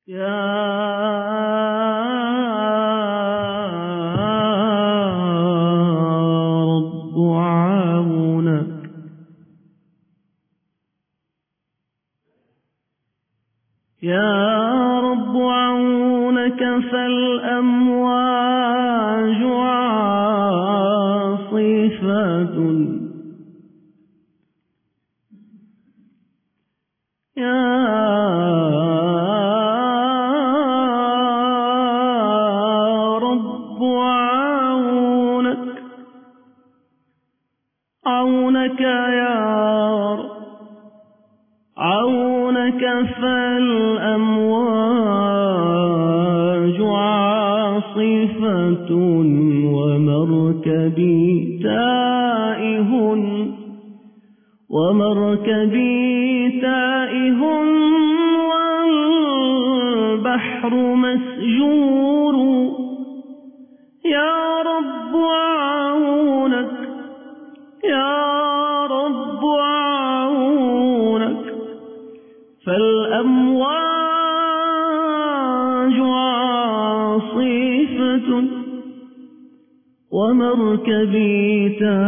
يا رب عونك، يا رب عونك، فالأمواج عاصفة. يا رب عونك، عونك يا رب عونك، فالأمواج عاصفة ومركبي تائه، ومركبي تائه والبحر مسجور. يا رب عونك، يا رب عونك، فالأمواج عاصفة ومركبي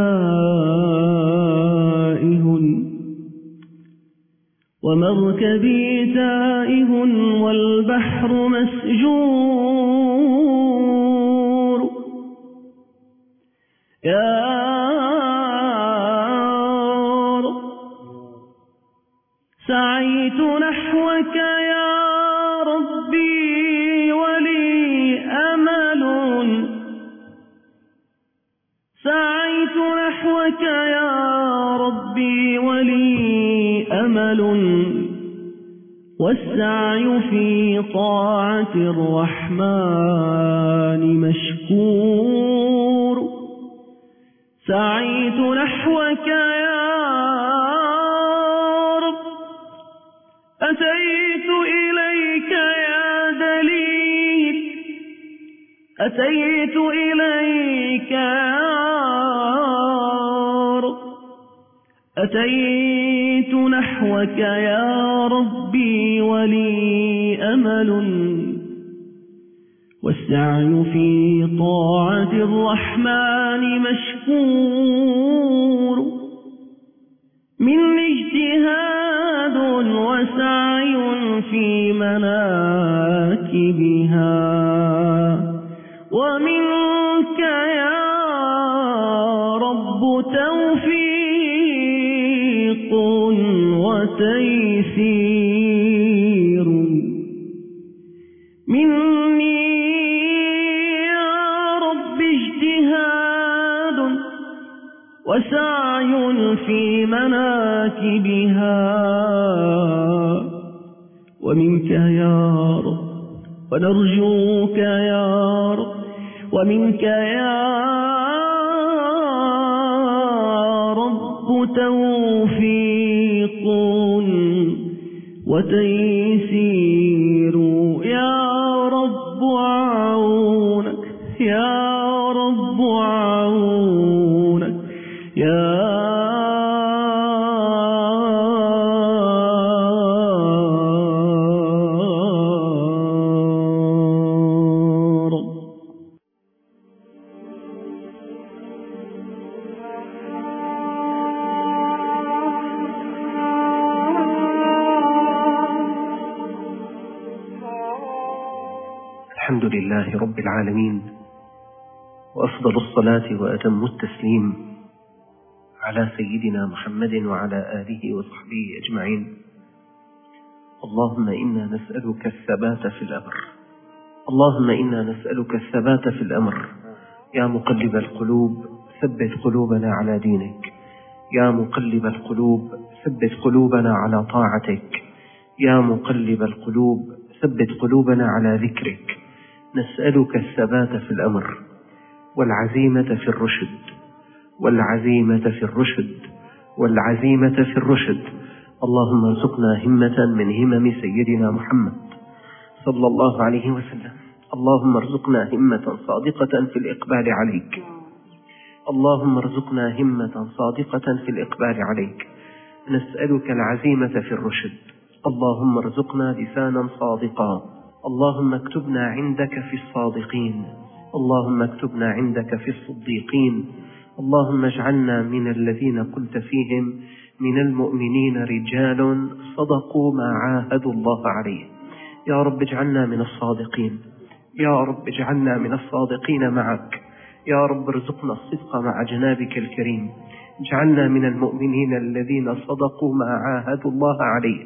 تائه، ومركبي تائه والبحر مسجور. يا رب سعيت نحوك يا ربي ولي أمل، سعيت نحوك يا ربي ولي أمل، والسعي في طاعة الرحمن مشكور. سعيت نحوك يا رب، أتيت إليك يا دليل، أتيت إليك يا رب، أتيت نحوك يا ربي ولي أمل، والسعي في طاعة الرحمن مشكور. مني اجتهاد وسعي في مناكبها، ومنك يا رب توفيق وتيسير. مني يا رب اجتهاد وسعي في مناكبها، ومنك يا رب ونرجوك يا رب، ومنك يا رب توفيق وتيسير. يا رب عونك، يا رب عونك، يا الحمد لله رب العالمين، وأفضل الصلاة وأتم التسليم على سيدنا محمد وعلى آله وصحبه أجمعين. اللهم إنا نسألك الثبات في الأمر، اللهم إنا نسألك الثبات في الأمر. يا مقلب القلوب ثبت قلوبنا على دينك، يا مقلب القلوب ثبت قلوبنا على طاعتك، يا مقلب القلوب ثبت قلوبنا على ذكرك. نسألك الثبات في الأمر والعزيمة في الرشد، والعزيمة في الرشد، والعزيمة في الرشد. اللهم ارزقنا همة من همم سيدنا محمد صلى الله عليه وسلم. اللهم ارزقنا همة صادقة في الإقبال عليك، اللهم ارزقنا همة صادقة في الإقبال عليك. نسألك العزيمة في الرشد. اللهم ارزقنا لسانا صادقا اللهم اكتبنا عندك في الصادقين، اللهم اكتبنا عندك في الصديقين، اللهم اجعلنا من الذين قلت فيهم من المؤمنين رجال صدقوا ما عاهدوا الله عليه. يا رب اجعلنا من الصادقين، يا رب اجعلنا من الصادقين معك، يا رب ارزقنا الصدق مع جنابك الكريم، اجعلنا من المؤمنين الذين صدقوا ما عاهدوا الله عليه.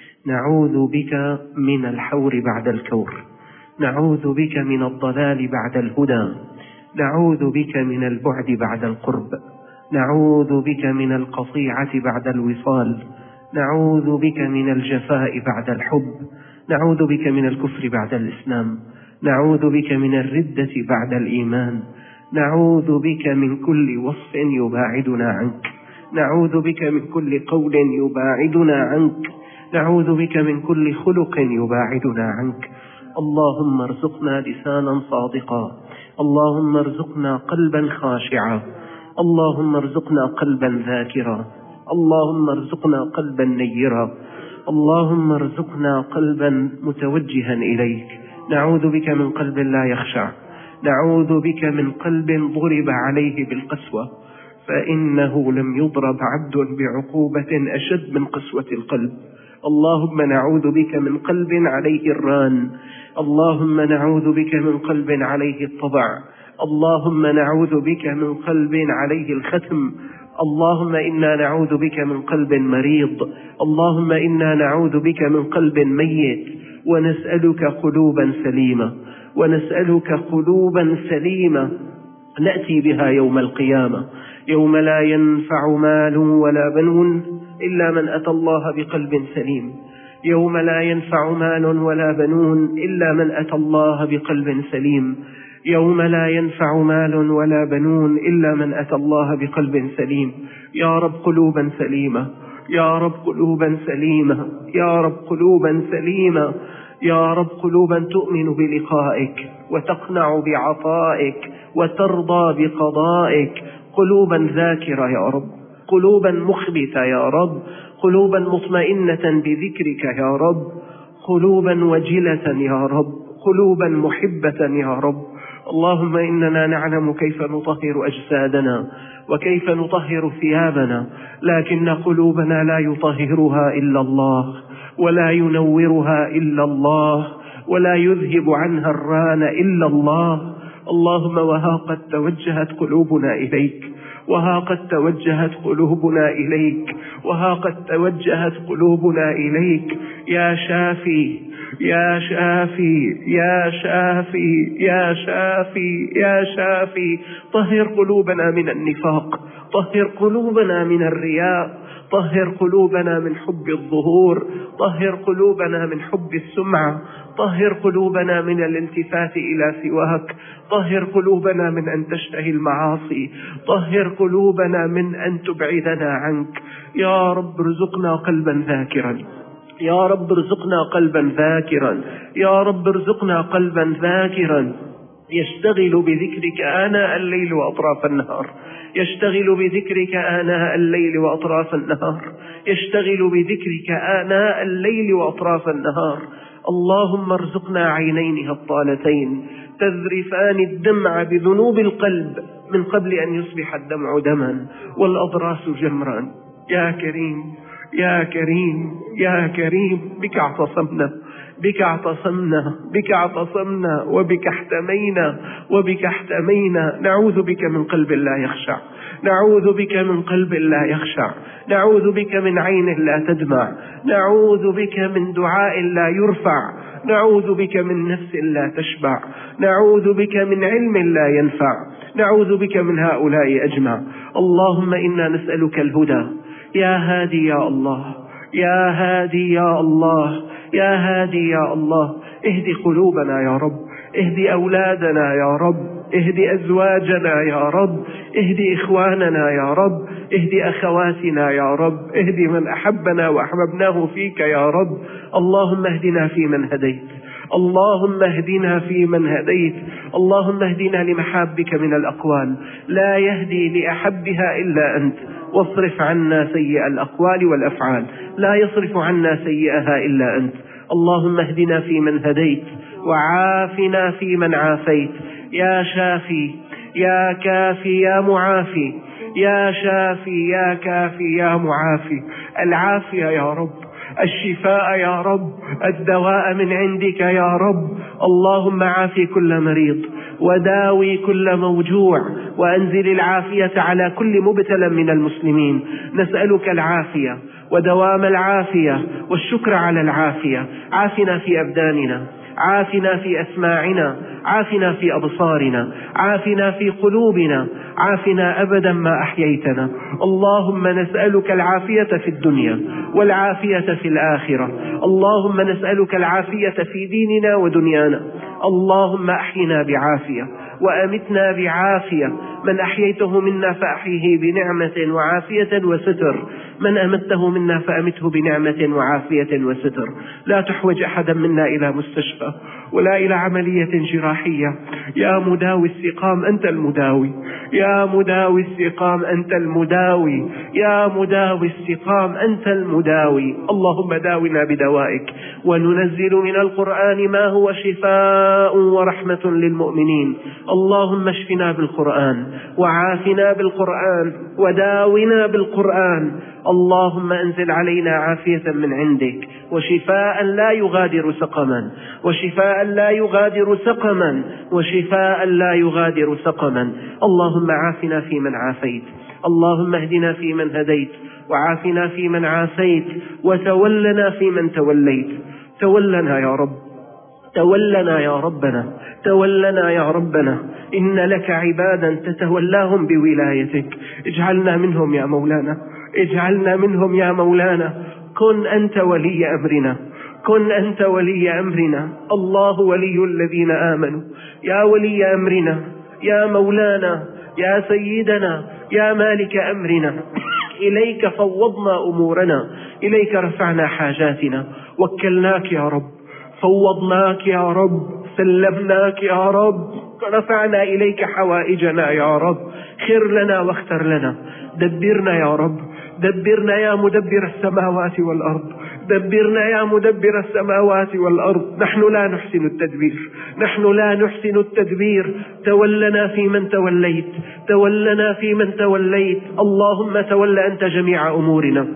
نعوذ بك من الحور بعد الكور، نعوذ بك من الضلال بعد الهدى، نعوذ بك من البعد بعد القرب، نعوذ بك من القطيعة بعد الوصال، نعوذ بك من الجفاء بعد الحب، نعوذ بك من الكفر بعد الإسلام، نعوذ بك من الردة بعد الإيمان، نعوذ بك من كل وصف يباعدنا عنك، نعوذ بك من كل قول يباعدنا عنك، نعوذ بك من كل خلق يباعدنا عنك. اللهم ارزقنا لسانا صادقا، اللهم ارزقنا قلبا خاشعا، اللهم ارزقنا قلبا ذاكرا، اللهم ارزقنا قلبا نيرا، اللهم ارزقنا قلبا متوجها إليك. نعوذ بك من قلب لا يخشع، نعوذ بك من قلب ضرب عليه بالقسوة، فإنه لم يضرب عبد بعقوبة أشد من قسوة القلب. اللهم نعوذ بك من قلب عليه الران، اللهم نعوذ بك من قلب عليه الطبع، اللهم نعوذ بك من قلب عليه الختم، اللهم إنا نعوذ بك من قلب مريض، اللهم إنا نعوذ بك من قلب ميت، ونسألك قلوبا سليمة، ونسألك قلوبا سليمة نأتي بها يوم القيامة، يوم لا ينفع مال ولا بنون إلا من أتى الله بقلب سليم، يوم لا ينفع مال ولا بنون إلا من أتى الله بقلب سليم، يوم لا ينفع مال ولا بنون إلا من أتى الله بقلب سليم. يا رب قلوبا سليمة، يا رب قلوبا سليمة، يا رب قلوبا سليمة، يا رب قلوبا تؤمن بلقائك وتقنع بعطائك وترضى بقضائك، قلوبا ذاكرة يا رب، قلوبا مخبتة يا رب، قلوبا مطمئنة بذكرك يا رب، قلوبا وجلة يا رب، قلوبا محبة يا رب. اللهم إننا نعلم كيف نطهر أجسادنا وكيف نطهر ثيابنا، لكن قلوبنا لا يطهرها إلا الله، ولا ينورها إلا الله، ولا يذهب عنها الران إلا الله. اللهم وها قد توجهت قلوبنا إليك، وها قد توجهت قلوبنا إليك، وها قد توجهت قلوبنا إليك يا شافي، يا شافي، يا شافي، يا شافي، يا شافي. طهر قلوبنا من النفاق، طهر قلوبنا من الرياء، طهر قلوبنا من حب الظهور، طهر قلوبنا من حب السمعة، طهر قلوبنا من الالتفات إلى سواك، طهر قلوبنا من أن تشتهي المعاصي، طهر قلوبنا من أن تبعدنا عنك. يا رب ارزقنا قلبا ذاكرا، يا رب ارزقنا قلبا ذاكرا، يا رب ارزقنا قلبا ذاكرا يشتغل بذكرك آناء الليل وأطراف النهار، يشتغل بذكرك آناء الليل وأطراف النهار، يشتغل بذكرك آناء الليل وأطراف النهار. اللهم ارزقنا عينين هطالتين تذرفان الدمع بذنوب القلب من قبل أن يصبح الدمع دما والأضراس جمرا. يا كريم، يا كريم، يا كريم، بك اعتصمنا، بك اعتصمنا، بك اعتصمنا، وبك احتمينا، وبك احتمينا. نعوذ بك من قلب لا يخشع، نعوذ بك من قلب لا يخشع، نعوذ بك من عين لا تدمع، نعوذ بك من دعاء لا يرفع، نعوذ بك من نفس لا تشبع، نعوذ بك من علم لا ينفع، نعوذ بك من هؤلاء أجمع. اللهم إنا نسألك الهدى. يا هادي يا الله، يا هادي يا الله، يا هادي يا الله. اهدي قلوبنا يا رب، اهدي أولادنا يا رب، اهدي أزواجنا يا رب، اهدي إخواننا يا رب، اهدي أخواتنا يا رب، اهدي من أحبنا وأحببناه فيك يا رب. اللهم اهدنا فيمن هديت، اللهم اهدنا فيمن هديت، اللهم اهدنا لمحابك من الأقوال لا يهدي لأحبها إلا أنت، واصرف عنا سيئ الأقوال والأفعال لا يصرف عنا سيئها إلا أنت. اللهم اهدنا فيمن هديت، وعافنا فيمن عافيت. يا شافي يا كافي يا معافي، يا شافي يا كافي يا معافي. العافية يا رب، الشفاء يا رب، الدواء من عندك يا رب. اللهم عافي كل مريض وداوي كل موجوع، وأنزل العافية على كل مبتلى من المسلمين. نسألك العافية ودوام العافية والشكر على العافية. عافنا في أبداننا، عافنا في أسماعنا، عافنا في أبصارنا، عافنا في قلوبنا، عافنا أبدا ما أحييتنا. اللهم نسألك العافية في الدنيا والعافية في الآخرة. اللهم نسألك العافية في ديننا ودنيانا. اللهم أحينا بعافية وأمتنا بعافية. من أحييته منا فأحيه بنعمة وعافية وستر، من أمته منا فأمته بنعمة وعافية وستر. لا تحوج أحدا منا إلى مستشفى ولا إلى عملية جراحية. يا مداوي السقام أنت المداوي، يا مداوي السقام أنت المداوي، يا مداوي السقام أنت المداوي. اللهم داونا بدوائك، وننزل من القرآن ما هو شفاء ورحمة للمؤمنين. اللهم اشفنا بالقرآن وعافنا بالقرآن وداونا بالقرآن. اللهم انزل علينا عافية من عندك، وشفاء لا يغادر سقما، وشفاء لا يغادر سقما، وشفاء لا يغادر سقما. اللهم عافنا فيمن عافيت، اللهم اهدنا فيمن هديت، وعافنا فيمن عافيت، وتولنا فيمن توليت. تولنا يا رب، تولنا يا ربنا، تولنا يا ربنا. إن لك عبادا تتولاهم بولايتك، اجعلنا منهم يا مولانا، اجعلنا منهم يا مولانا. كن أنت ولي أمرنا، كن أنت ولي أمرنا. الله ولي الذين آمنوا. يا ولي أمرنا، يا مولانا، يا سيدنا، يا مالك أمرنا. إليك فوضنا أمورنا، إليك رفعنا حاجاتنا، وكلناك يا رب، فوضناك يا رب، سلمناك يا رب، رفعنا إليك حوائجنا يا رب. خير لنا واختر لنا، دبرنا يا رب، دبرنا يا مدبر السماوات والأرض، دبرنا يا مدبر السماوات والأرض. نحن لا نحسن التدبير، نحن لا نحسن التدبير. تولنا في من توليت، تولنا في من توليت. اللهم تول أنت جميع أمورنا،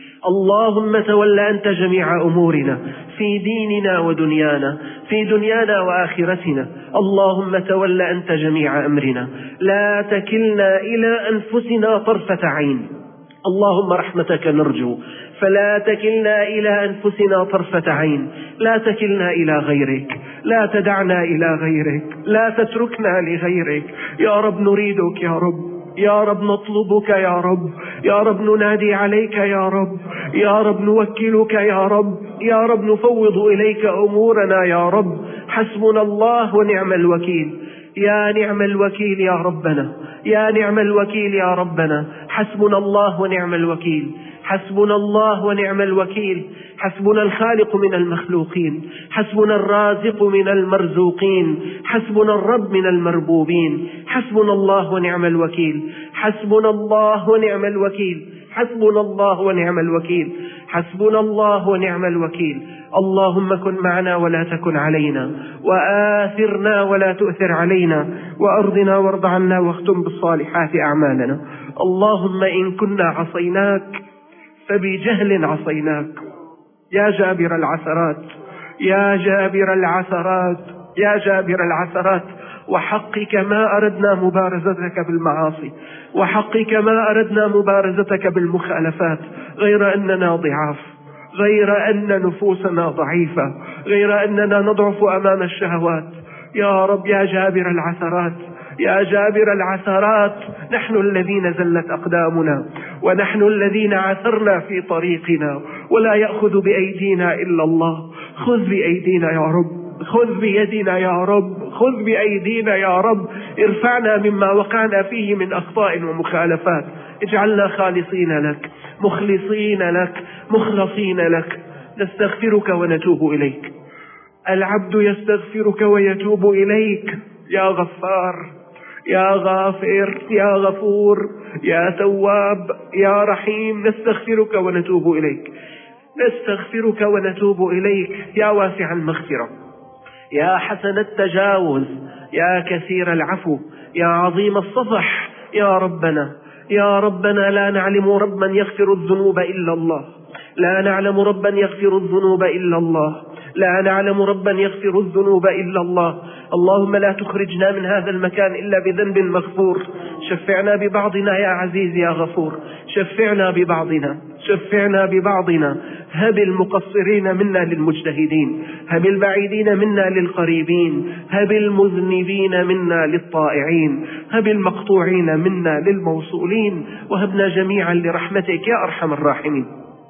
اللهم تول أنت جميع أمورنا في ديننا ودنيانا، في دنيانا وآخرتنا. اللهم تول أنت جميع أمرنا، لا تكلنا إلى أنفسنا طرفة عين. اللهم رحمتك نرجو، فلا تكلنا إلى أنفسنا طرفة عين، لا تكلنا إلى غيرك، لا تدعنا إلى غيرك، لا تتركنا لغيرك. يا رب نريدك يا رب، يا رب نطلبك يا رب، يا رب ننادي عليك يا رب، يا رب نوكلك يا رب، يا رب نفوض إليك أمورنا يا رب. حسبنا الله ونعم الوكيل. يا نعم الوكيل يا ربنا، يا نعم الوكيل يا ربنا. حسبنا الله ونعم الوكيل، حسبنا الله ونعم الوكيل. حسبنا الخالق من المخلوقين، حسبنا الرازق من المرزوقين، حسبنا الرب من المربوبين. حسبنا الله ونعم الوكيل، حسبنا الله ونعم الوكيل، حسبنا الله ونعم الوكيل، حسبنا الله ونعم الوكيل. اللهم كن معنا ولا تكن علينا، وآثرنا ولا تؤثر علينا، وأرضنا وارض عنا، واختم بالصالحات أعمالنا. اللهم إن كنا عصيناك فبجهل عصيناك، يا جابر العثرات، يا جابر العثرات، يا جابر العثرات. وحقك ما أردنا مبارزتك بالمعاصي، وحقك ما أردنا مبارزتك بالمخالفات، غير أننا ضعاف، غير أن نفوسنا ضعيفة، غير أننا نضعف أمام الشهوات. يا رب يا جابر العثرات، يا جابر العثرات. نحن الذين زلت أقدامنا، ونحن الذين عثرنا في طريقنا، ولا يأخذ بأيدينا إلا الله. خذ بأيدينا يا رب، خذ بيدنا يا رب، خذ بأيدينا يا رب. ارفعنا مما وقعنا فيه من أخطاء ومخالفات. اجعلنا خالصين لك، مخلصين لك، مخلصين لك. نستغفرك ونتوب إليك. العبد يستغفرك ويتوب إليك. يا غفار، يا غافر، يا غفور، يا تواب، يا رحيم. نستغفرك ونتوب إليك، نستغفرك ونتوب إليك. يا واسع المغفرة، يا حسن التجاوز، يا كثير العفو، يا عظيم الصفح. يا ربنا، يا ربنا، لا نعلم ربا يغفر الذنوب إلا الله، لا نعلم ربا يغفر الذنوب إلا الله، لا نعلم ربا يغفر الذنوب إلا الله. اللهم لا تخرجنا من هذا المكان إلا بذنب مغفور. شفعنا ببعضنا يا عزيز يا غفور، شفعنا ببعضنا، شفعنا ببعضنا. هب المقصرين منا للمجتهدين، هب البعيدين منا للقريبين، هب المذنبين منا للطائعين، هب المقطوعين منا للموصولين، وهبنا جميعا لرحمتك يا أرحم الراحمين.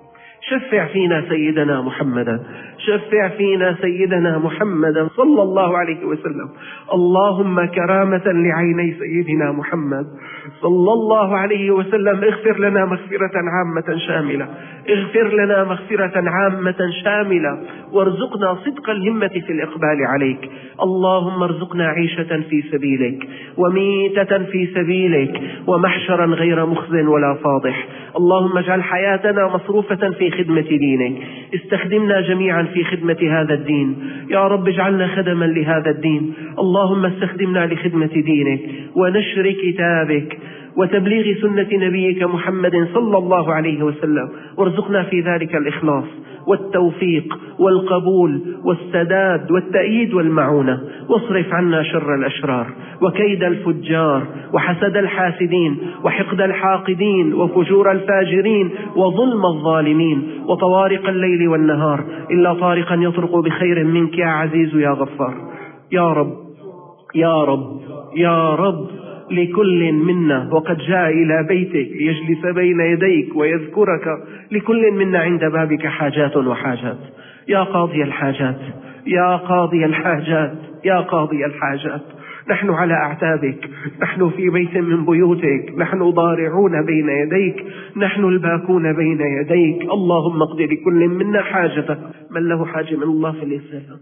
شفع فينا سيدنا محمدا، شفع فينا سيدنا محمدا صلى الله عليه وسلم. اللهم كرامة لعيني سيدنا محمد صلى الله عليه وسلم، اغفر لنا مغفرة عامة شاملة، اغفر لنا مغفرة عامة شاملة، وارزقنا صدق الهمة في الإقبال عليك. اللهم ارزقنا عيشة في سبيلك، وميتة في سبيلك، ومحشرا غير مخز ولا فاضح. اللهم اجعل حياتنا مصروفة في خدمة دينك، استخدمنا جميعا في خدمة هذا الدين يا رب، اجعلنا خدما لهذا الدين. اللهم استخدمنا لخدمة دينك ونشر كتابك وتبليغ سنة نبيك محمد صلى الله عليه وسلم، وارزقنا في ذلك الإخلاص والتوفيق والقبول والسداد والتأييد والمعونة. واصرف عنا شر الأشرار وكيد الفجار وحسد الحاسدين وحقد الحاقدين وفجور الفاجرين وظلم الظالمين وطوارق الليل والنهار، إلا طارقا يطرق بخير منك يا عزيز يا غفار. يا رب، يا رب، يا رب، لكل منا وقد جاء إلى بيتك ليجلس بين يديك ويذكرك، لكل منا عند بابك حاجات وحاجات. يا قاضي الحاجات، يا قاضي الحاجات، يا قاضي الحاجات، نحن على أعتابك، نحن في بيت من بيوتك، نحن ضارعون بين يديك، نحن الباكون بين يديك. اللهم اقض لكل منا حاجته، من له حاجة من الله فليسألها.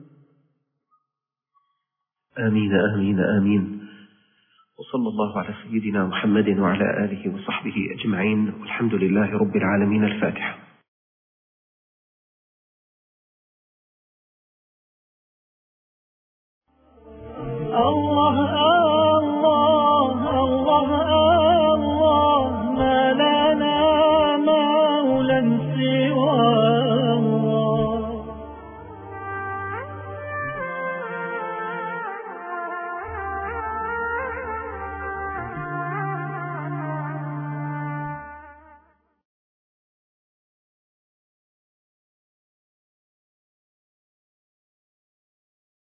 آمين آمين آمين. وصلى الله على سيدنا محمد وعلى آله وصحبه أجمعين، والحمد لله رب العالمين. الفاتحة.